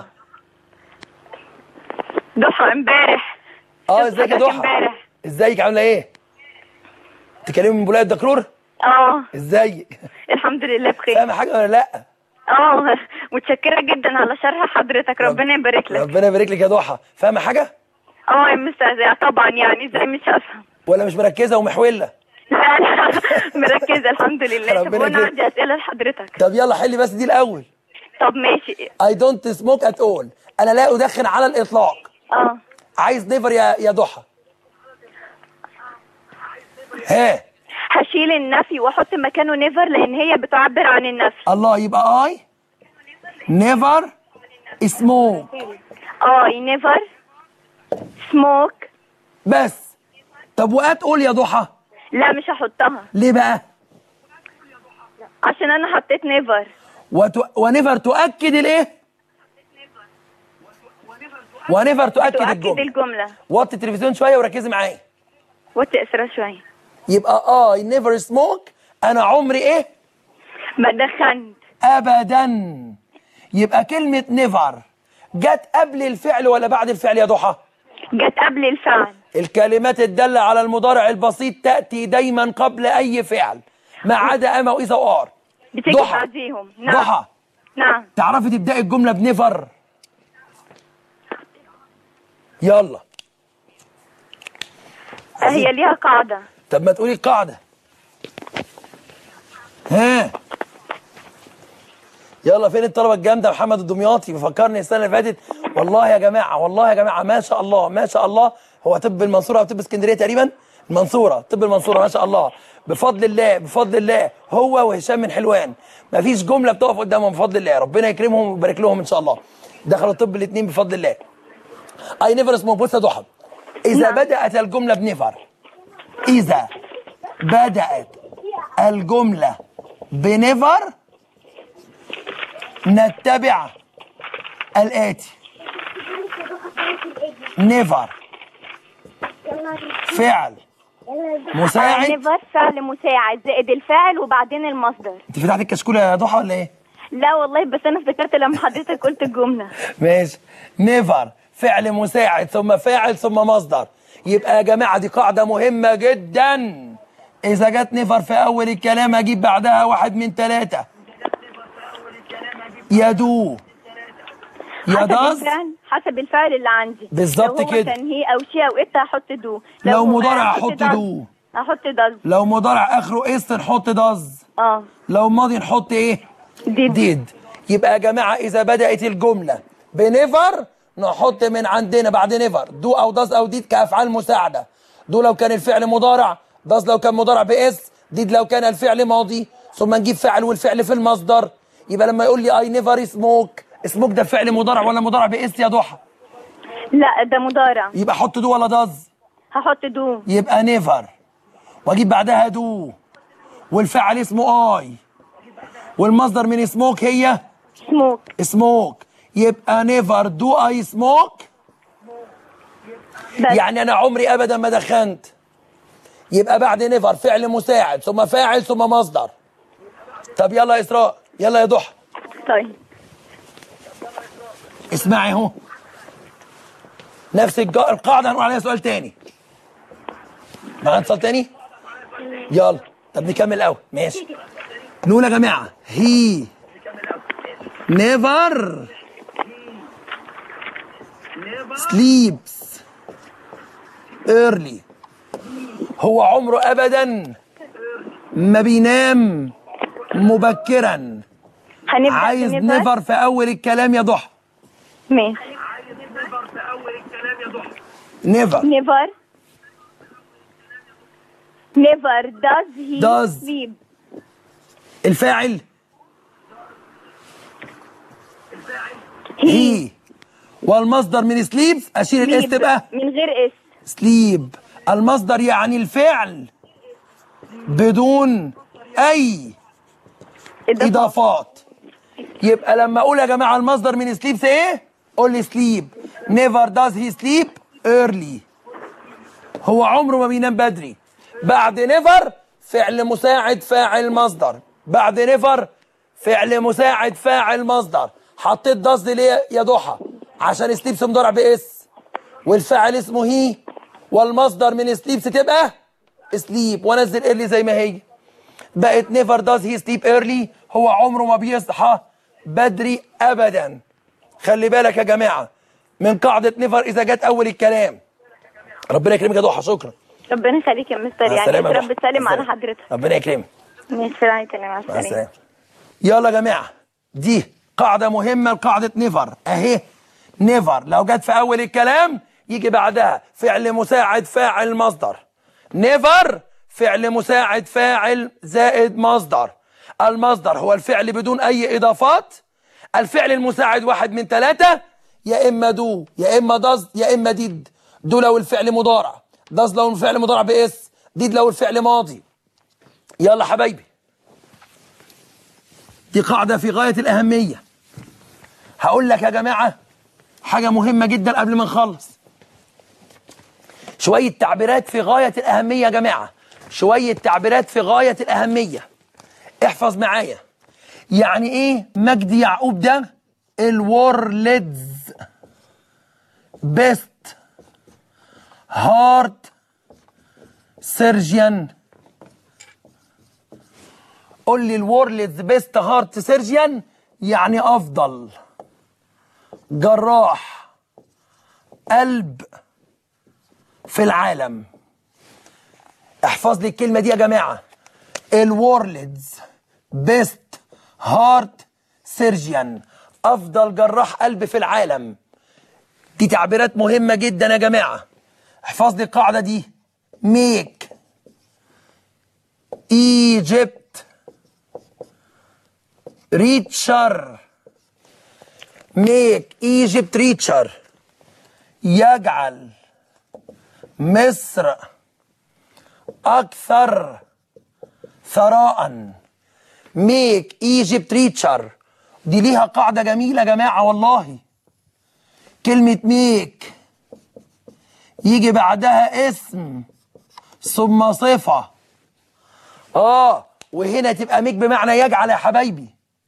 ضحى امبارح. اه ازيك يا ضحى؟ امبارح. ازيك عامله ايه؟ تكلمي من بولايه الدكرور؟ اه ازيك؟ الحمد لله بخير. فاهمه حاجه ولا لا؟ اه متشكره جدا على شرح حضرتك، ربنا يبارك لك. ربنا يبارك لك يا ضحى. فاهمه حاجه؟ اه يا مستر طبعا، يعني ازاي مش افهم؟ ولا مش مركزه ومحوله؟ لا لا مركزه الحمد لله. طب ربنا وانا يكرمك. عندي اسئله لحضرتك. طب يلا حلي بس دي الاول. طب ماشي. I don't smoke at all. انا لا ادخن على الاطلاق. اه عايز نيفر يا يا ضحى. ها هشيل النفي واحط مكانه نيفر لان هي بتعبر عن النفي. الله، يبقى اي نيفر سموك. اي نيفر سموك. بس طب وقت قول يا ضحى. لا مش هحطها. ليه بقى؟ عشان انا حطيت نيفر. وتو... ونيفر تؤكد الايه؟ ونيفر تؤكد, تؤكد الجمله. الجمله. وطي التلفزيون شويه وركزي معايا. وطي اسرع شويه. يبقى اي نيفر سموك، انا عمري ايه؟ ما دخنت. ابدا. يبقى كلمه نيفر جت قبل الفعل ولا بعد الفعل يا ضحى؟ جت قبل الفعل. الكلمات الدالة على المضارع البسيط تأتي دايما قبل أي فعل ما عدا أما وإذا وآر. بتيجي بعديهم. نعم. ضحى. نعم. تعرفي تبدأي الجملة بنيفر؟ يلا. هي ليها قاعدة. طب ما تقولي القاعدة. ها يلا، فين الطلبة الجامدة؟ محمد الدمياطي بيفكرني السنة اللي فاتت. والله يا جماعة، والله يا جماعة، ما شاء الله ما شاء الله. هو طب المنصورة أو طب اسكندرية تقريبا؟ المنصورة، طب المنصورة ما شاء الله، بفضل الله بفضل الله. هو وهشام من حلوان ما فيش جملة بتقف قدامهم بفضل الله. ربنا يكرمهم ويبارك لهم إن شاء الله. دخلوا الطب الاثنين بفضل الله. أي نيفر اسمه. بص يا ضحى، إذا نعم. بدأت الجملة بنيفر، إذا بدأت الجملة بنيفر نتبع الآتي: نيفر فعل مساعد. نيفر فعل مساعد زائد الفاعل وبعدين المصدر. انت فتحت الكشكول يا ضحى ولا ايه؟ لا والله، بس انا افتكرت لما حضرتك قلت الجمله. ماشي. نيفر فعل مساعد ثم فاعل ثم مصدر. يبقى يا جماعه دي قاعده مهمه جدا. اذا جت نيفر في اول الكلام اجيب بعدها واحد من ثلاثه: يدو، يداز، حسب الفعل اللي عندي. بالظبط كده. لو هو كان هي او شي او ات هحط دو. لو, لو مضارع هحط دو. هحط داز. لو مضارع اخره اس نحط داز. اه. لو ماضي نحط ايه؟ ديد. ديد. يبقى يا جماعه اذا بدات الجمله بنيفر نحط من عندنا بعد نيفر دو او داز او ديد كافعال مساعده. دو لو كان الفعل مضارع، داز لو كان مضارع باس، ديد لو كان الفعل ماضي، ثم نجيب فعل والفعل في المصدر. يبقى لما يقول لي اي نيفر سموك، سموك ده فعل مضارع ولا مضارع باس يا ضحى؟ لا ده مضارع. يبقى احط دو ولا داز؟ هحط دو. يبقى نيفر واجيب بعدها دو والفعل اسمه اي والمصدر من سموك هي سموك. سموك. يبقى نيفر دو اي سموك، يعني انا عمري ابدا ما دخنت. يبقى بعد نيفر فعل مساعد ثم فاعل ثم مصدر. طب يلا يا اسراء، يلا يا ضحى. طيب اسمعي اهو، نفس الج... القاعده هنقول عليها سؤال تاني. معانا اتصال تاني؟ يلا. طب نكمل الاول. ماشي. نقول يا جماعه هي نيفر sleeps early. هو عمره ابدا ما بينام مبكرا. عايز نيفر في اول الكلام يا ضحى. ماشي. نيفر نيفر نيفر does he does. sleep. الفاعل هي والمصدر من سليب اشيل الاس تبقى من غير اس. سليب. المصدر يعني الفعل بدون اي اضافات. يبقى لما اقول يا جماعه المصدر من سليب ايه؟ قول لي سليب. نيفر داز هي سليب ايرلي. هو عمره ما بينام بدري. بعد نيفر فعل مساعد فاعل مصدر. بعد نيفر فعل مساعد فاعل مصدر. حطيت داز ليه يا ضحى؟ عشان سليبس مضارع باس والفاعل اسمه هي والمصدر من سليبس تبقى سليب وانزل ايرلي زي ما هي. بقت نيفر داز هي سليب ايرلي. هو عمره ما بيصحى بدري ابدا. خلي بالك يا جماعه من قاعده نيفر اذا جت اول الكلام. ربنا يكرمك يا ضحى. شكرا. ربنا يخليك يا مستر. يعني رب تسلم على حضرتك. ربنا يكرمك. ماشي. مع السلامه. يلا يا جماعه دي قاعده مهمه لقاعده نيفر اهي. نيفر لو جت في اول الكلام يجي بعدها فعل مساعد فاعل مصدر. نيفر فعل مساعد فاعل زائد مصدر. المصدر هو الفعل بدون أي إضافات. الفعل المساعد واحد من ثلاثة، يا إما دو يا إما دز يا إما ديد. دو لو الفعل مضارع، دز لو الفعل مضارع بإس، ديد لو الفعل ماضي. يلا حبايبي، دي قاعدة في غاية الأهمية. هقول لك يا جماعة حاجة مهمة جدا قبل ما نخلص. شوية تعبيرات في غاية الأهمية يا جماعة، شوية تعبيرات في غاية الأهمية. احفظ معايا. يعني إيه مجدي يعقوب ده الورلدز بيست هارت سيرجيان؟ قول لي الورلدز بيست هارت سيرجيان يعني أفضل جراح قلب في العالم. احفظ لي الكلمة دي يا جماعة، الورلدز بيست هارت سيرجيان، أفضل جراح قلب في العالم. دي تعبيرات مهمة جدا يا جماعة. احفظ لي القاعدة دي. ميك ايجيبت ريتشر، ميك ايجيبت ريتشر يجعل مصر أكثر ثراء. ميك ايجيبت ريتشر دي ليها قاعدة جميلة يا جماعة والله. كلمة ميك يجي بعدها اسم ثم صفة. اه وهنا تبقى ميك بمعنى يجعل يا حبايبي.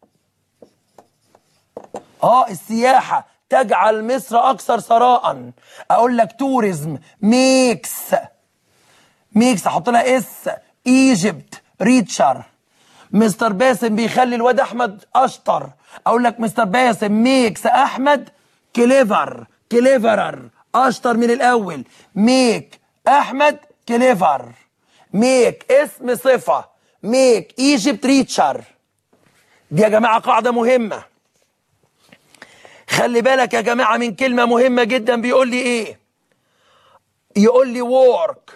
اه السياحة تجعل مصر أكثر ثراء. أقول لك توريزم ميكس، ميكس أحط لها اس ايجيبت ريتشر. مستر باسم بيخلي الواد أحمد أشطر. أقول لك مستر باسم ميكس أحمد كليفر، كليفرر، أشطر من الأول. ميك أحمد كليفر. ميك اسم صفة، ميك ايجيبت ريتشر. دي يا جماعة قاعدة مهمة. خلي بالك يا جماعة من كلمة مهمة جدا. بيقول لي ايه؟ يقول لي work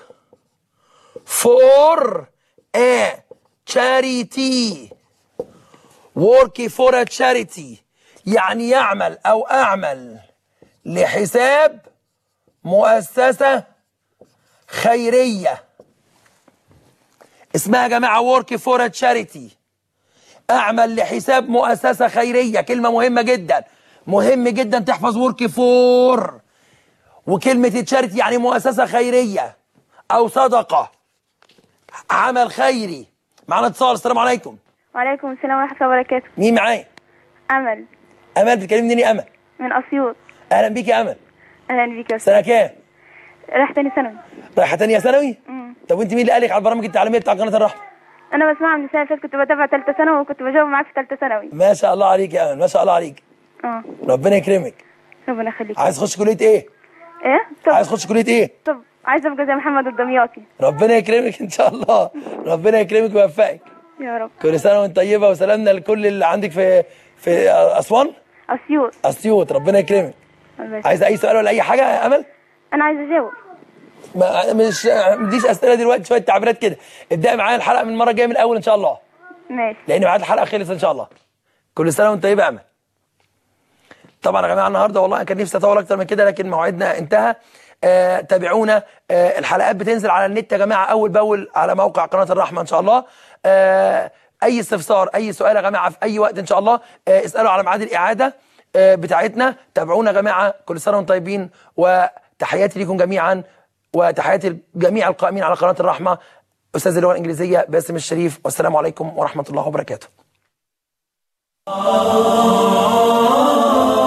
for a charity. work for a charity يعني يعمل او اعمل لحساب مؤسسة خيرية. اسمها يا جماعة work for a charity، اعمل لحساب مؤسسة خيرية. كلمة مهمة جدا، مهم جدا تحفظ ورك فور. وكلمة تشاريتي يعني مؤسسة خيرية أو صدقة، عمل خيري. معنا اتصال. السلام عليكم. وعليكم السلام ورحمة الله وبركاته. مين معايا؟ أمل. أمل بتكلمني منين أمل؟ من أسيوط. أهلا بيك يا أمل. أهلا بيك يا أستاذ. سنة كام؟ رايحة تاني ثانوي. رايحة تانية ثانوي؟ امم طب وأنت مين اللي قالك على البرامج التعليمية بتاع قناة الرحمة؟ أنا بسمعها من السنة اللي فاتت، كنت بتابع ثالثة ثانوي وكنت بجاوب معاك في ثالثة ثانوي. ما شاء الله عليك يا أمل، ما شاء الله عليك. اه ربنا يكرمك. ربنا يخليك. عايز تخش كلية إيه؟ إيه؟ طب عايز تخش كلية إيه؟ طب عايزة أبقى زي محمد الدمياطي. ربنا يكرمك إن شاء الله، ربنا يكرمك ويوفقك. يا رب. كل سنة وأنت طيبة، وسلامنا لكل اللي عندك في في أسوان. أسيوط. أسيوط، ربنا يكرمك. عايز أي سؤال ولا أي حاجة يا أمل؟ أنا عايزة أجاوب. ما مش مديش أسئلة دلوقتي، شوية تعبيرات كده. ابدأي معايا الحلقة من المرة الجاية من الأول إن شاء الله. ماشي. لأن ميعاد الحلقة خلص إن شاء الله. كل سنة وأنت طيبة يا أمل. طبعا يا جماعة النهاردة والله كان نفسي أطول أكتر من كده لكن موعدنا انتهى. آه تابعونا. آه الحلقات بتنزل على النت يا جماعة أول بأول على موقع قناة الرحمة إن شاء الله. آه أي استفسار أي سؤال يا جماعة في أي وقت إن شاء الله آه اسألوا على ميعاد الإعادة آه بتاعتنا. تابعونا يا جماعة. كل سنة وأنتم طيبين، وتحياتي لكم جميعا وتحياتي لجميع القائمين على قناة الرحمة. أستاذ اللغة الإنجليزية باسم الشريف، والسلام عليكم ورحمة الله وبركاته.